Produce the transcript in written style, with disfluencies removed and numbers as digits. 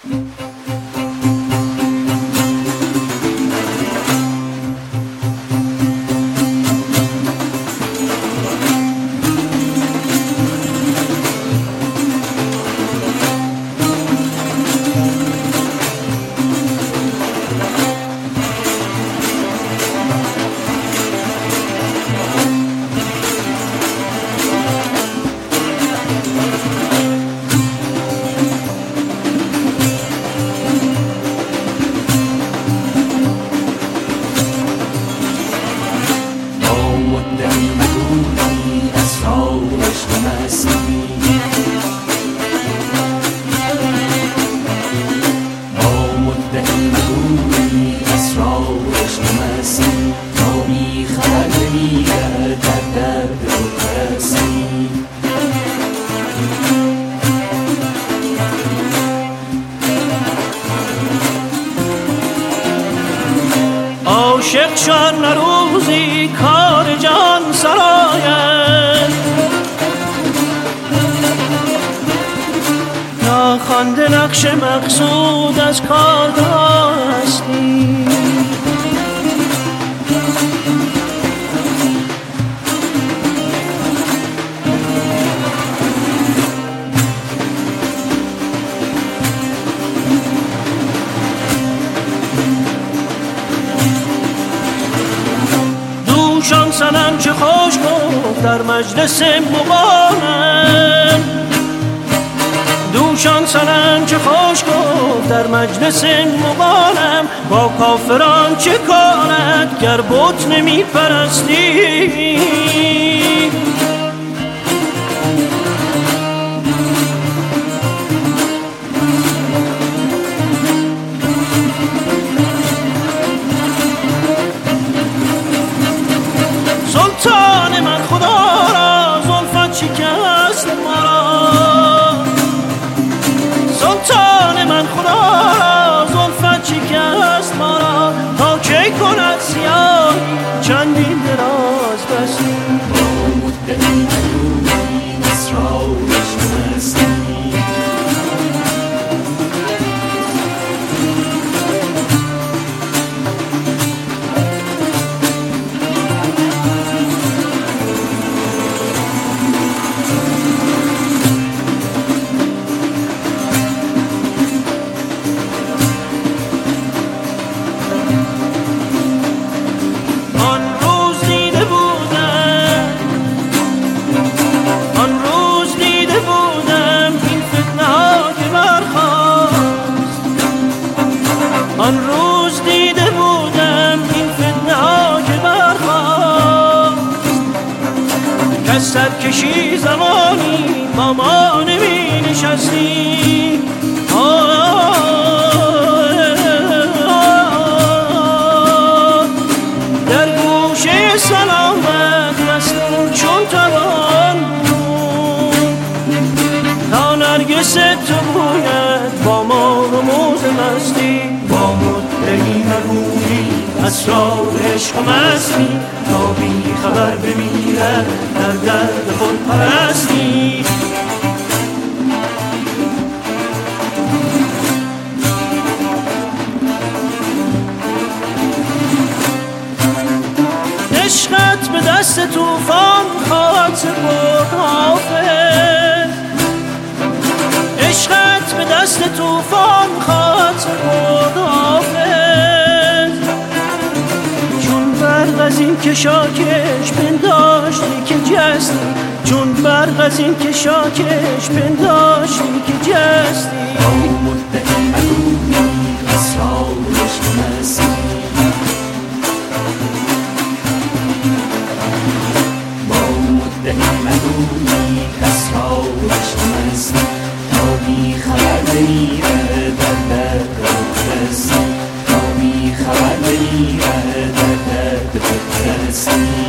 عاشق شان روزی کار جان سراید، ناخوانده نقش مقصود از کار هستی. دوشان سنم چه خوش گفت در مجلس مغانم، دوشان سنم چه خوش گفت در مجلس مغانم. با کافران چه کارد گر بت نمی پرستی؟ سلطان من خدا را زلفت شکست مرا، سلطان من خدا را زلفت شکست مرا. تا کی کند سیاهی چندین دراز دستی؟ با مدتی ندونی اسرارش مستی. آن روز دیده بودم این فتنه ها که برخاست، که سرکشی زمانی با ما نمی نشستی. در گوشه سلامت مسنون چون توان بود، تا نرگس تو بوید با ما رموز مستی. با مدعی مگویی اسرار عشق و مستی، تا بی خبر بمیرد در درد خود پرستی. عشقت به دست طوفان خواهد سپرد حافظ، عشقت به دست طوفان خواهد سپرد حافظ. چون برق از این کشاکش پنداشتی که جستی، چون برق از این کشاکش پنداشتی که جستی. با مدتی مگویی اسرارش مستی، با مدتی مگویی اسرارش مستی. تا بی خبر بمیره در درد خود رسی، تا بی خبر بمیره در درد خود رسی.